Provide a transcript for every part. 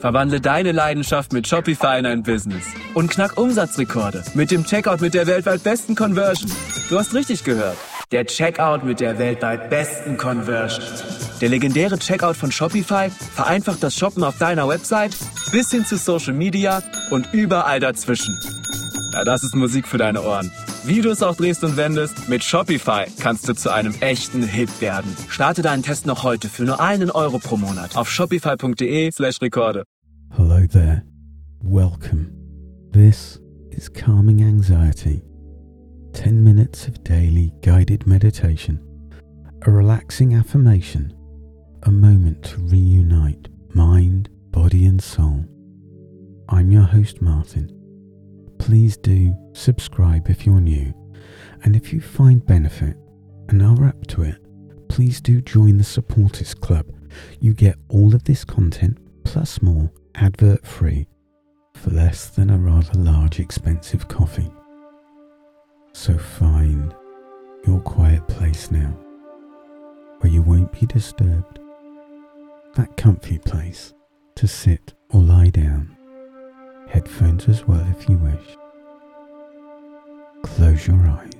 Verwandle deine Leidenschaft mit Shopify in ein Business. Und knack Umsatzrekorde mit dem Checkout mit der weltweit besten Conversion. Du hast richtig gehört. Der Checkout mit der weltweit besten Conversion. Der legendäre Checkout von Shopify vereinfacht das Shoppen auf deiner Website bis hin zu Social Media und überall dazwischen. Ja, das ist Musik für deine Ohren. Wie du es auch drehst und wendest, mit Shopify kannst du zu einem echten Hit werden. Starte deinen Test noch heute für nur €1 pro Monat auf shopify.de/Rekorde. Hello there. Welcome. This is Calming Anxiety. 10 minutes of daily guided meditation, a relaxing affirmation, a moment to reunite mind, body and soul. I'm your host Martin. Please do subscribe if you're new, and if you find benefit and are up to it, please do join the Supporters Club. You get all of this content plus more advert free for less than a rather large expensive coffee. So find your quiet place now, where you won't be disturbed. That comfy place to sit or lie down. Headphones as well if you wish. Close your eyes,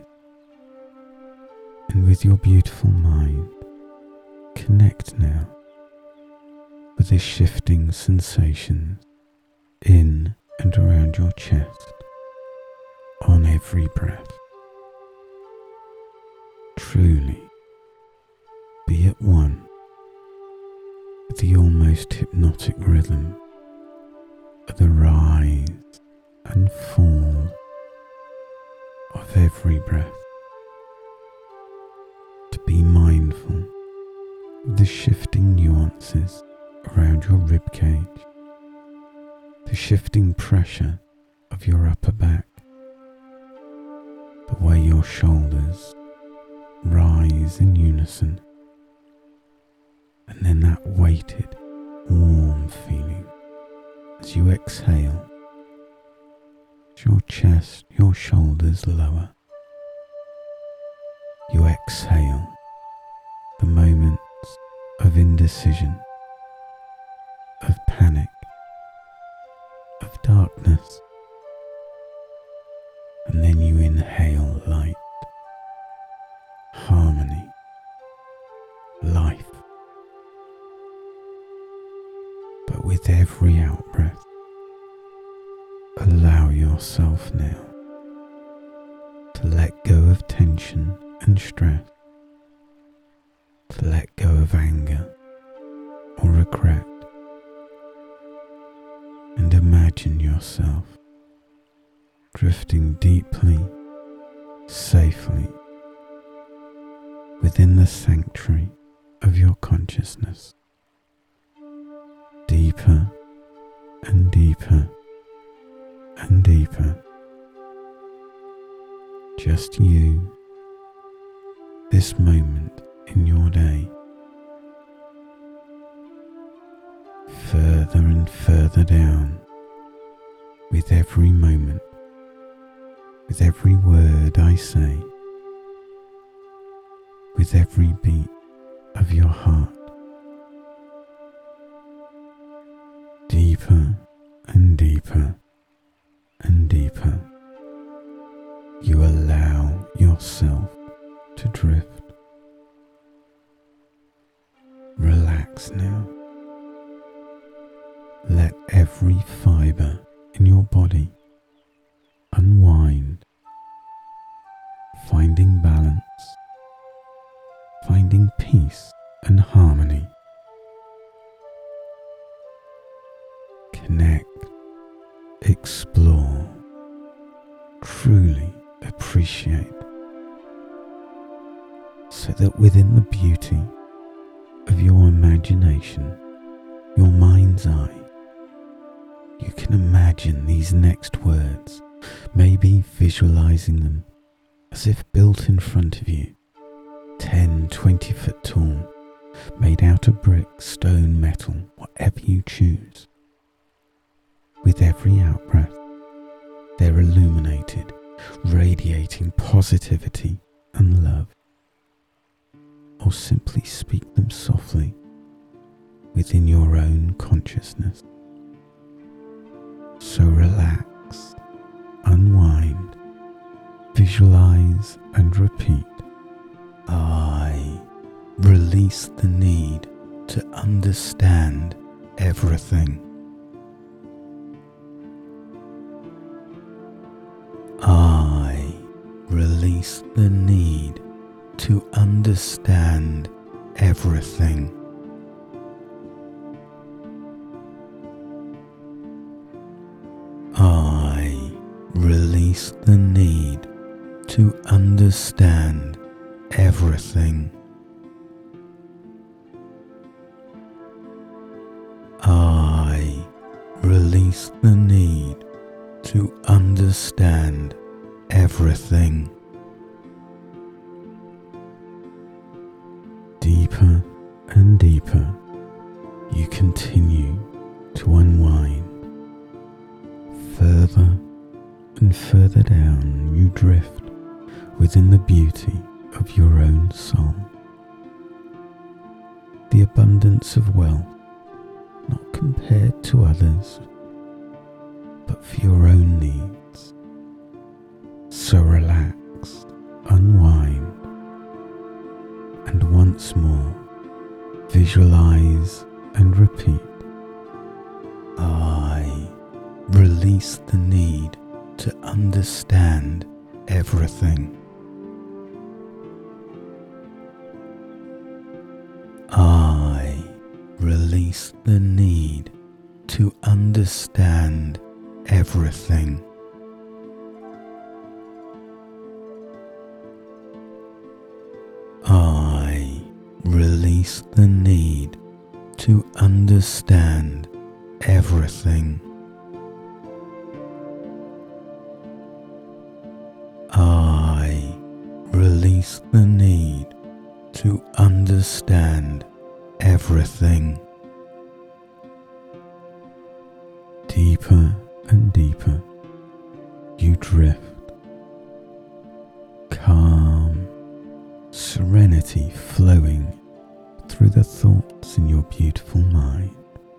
and with your beautiful mind, connect now with the shifting sensations in and around your chest on every breath. Truly be at one with the almost hypnotic rhythm of the rise and fall of every breath. To be mindful of the shifting nuances around your ribcage, the shifting pressure of your upper back, the way your shoulders rise in unison, and then that weighted, warm feeling as you exhale, as your chest, your shoulders lower. You exhale the moments of indecision, of panic, of darkness, and then you inhale light, harmony, life. But with every out-breath, allow yourself now to let go of tension and stress, to let go of anger or regret, and imagine yourself drifting deeply, safely within the sanctuary of your consciousness, deeper and deeper and deeper. Just you, this moment in your day, further and further down with every moment, with every word I say, with every beat of your heart. Deeper and deeper and deeper, you allow yourself to drift. Relax now. Let every fibre in your body unwind, finding balance, finding peace and harmony. Connect, explore, truly appreciate, so that within the beauty of your imagination, your mind's eye, you can imagine these next words, maybe visualizing them as if built in front of you, 10, 20 foot tall, made out of brick, stone, metal, whatever you choose. With every out-breath, they're illuminated, radiating positivity and love. Or simply speak them softly within your own consciousness. Visualize and repeat. I release the need to understand everything. I release the need to understand everything. I release the need to understand everything. I release the need to understand everything. Deeper and deeper, you continue to unwind. Further and further down, you drift within the beauty of your own soul. The abundance of wealth, not compared to others, but for your own needs. So relaxed, unwind, and once more visualize and repeat. I release the need to understand everything. I release the need to understand everything. I release the need to understand everything. I release the need to understand everything. Deeper and deeper, you drift. Calm, serenity flowing through the thoughts in your beautiful mind.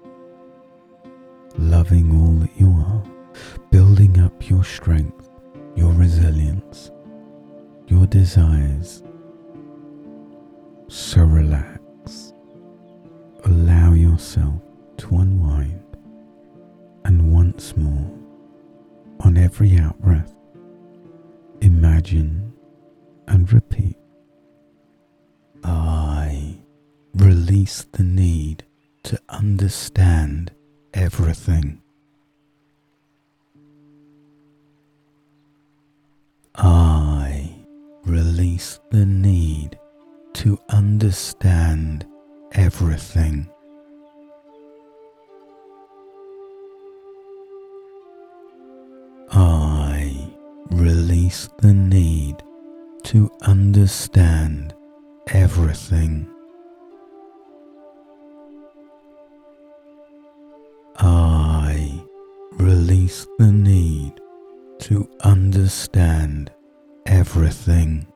Loving all that you are, building up your strength, your resilience, your desires. So relax. Allow yourself to unwind, and once more, on every out-breath, imagine and repeat. I release the need to understand everything. I release the need to understand everything. I release the need to understand everything. I release the need to understand everything.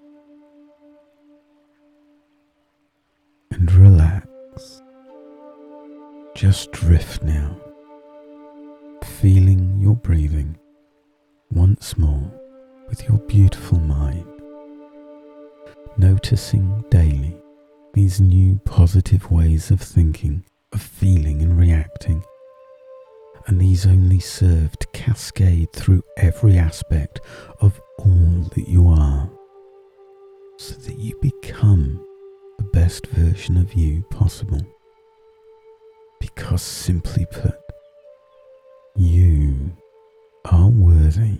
And relax. Just drift now, feeling your breathing once more with your beautiful mind, noticing daily these new positive ways of thinking, of feeling and reacting, and these only serve to cascade through every aspect of all that you are, so that you become the best version of you possible. Because simply put, you are worthy.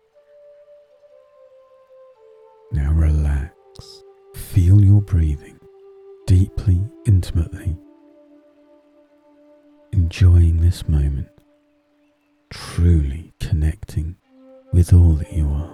Now relax, feel your breathing deeply, intimately, enjoying this moment, truly connecting with all that you are.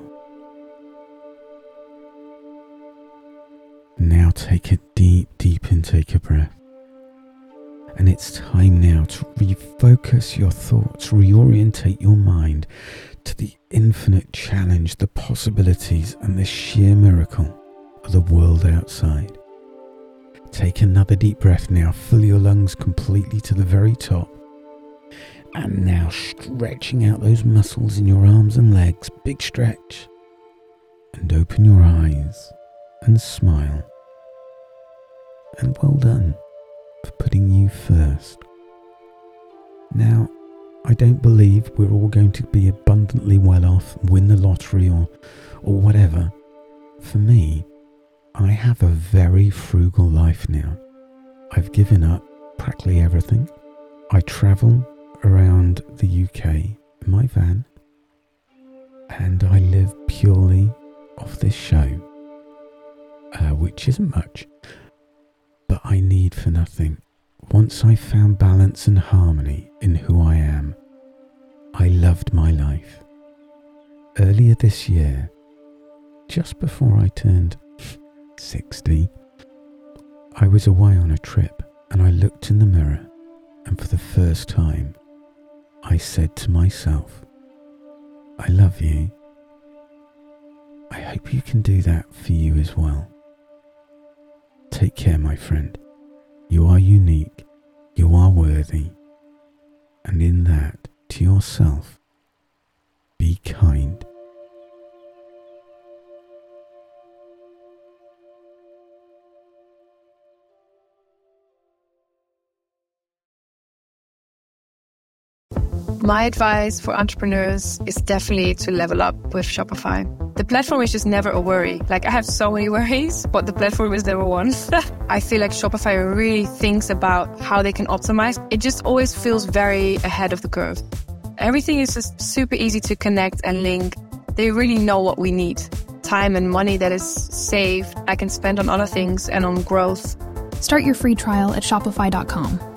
Now take a deep intake of breath. And it's time now to refocus your thoughts, reorientate your mind to the infinite challenge, the possibilities, and the sheer miracle of the world outside. Take another deep breath now, fill your lungs completely to the very top. And now stretching out those muscles in your arms and legs, big stretch. and open your eyes and smile. And well done for putting you first. Now, I don't believe we're all going to be abundantly well off, win the lottery or whatever. For me, I have a very frugal life now. I've given up practically everything. I travel around the UK in my van, and I live purely off this show, which isn't much, but I need for nothing. Once I found balance and harmony in who I am, I loved my life. Earlier this year, just before I turned 60, I was away on a trip and I looked in the mirror, and for the first time, I said to myself, I love you. I hope you can do that for you as well. Take care, my friend. You are unique, you are worthy, and in that, to yourself, be kind. My advice for entrepreneurs is definitely to level up with Shopify. The platform is just never a worry. Like, I have so many worries, but the platform is never one. I feel like Shopify really thinks about how they can optimize. It just always feels very ahead of the curve. Everything is just super easy to connect and link. They really know what we need. Time and money that is saved, I can spend on other things and on growth. Start your free trial at Shopify.com.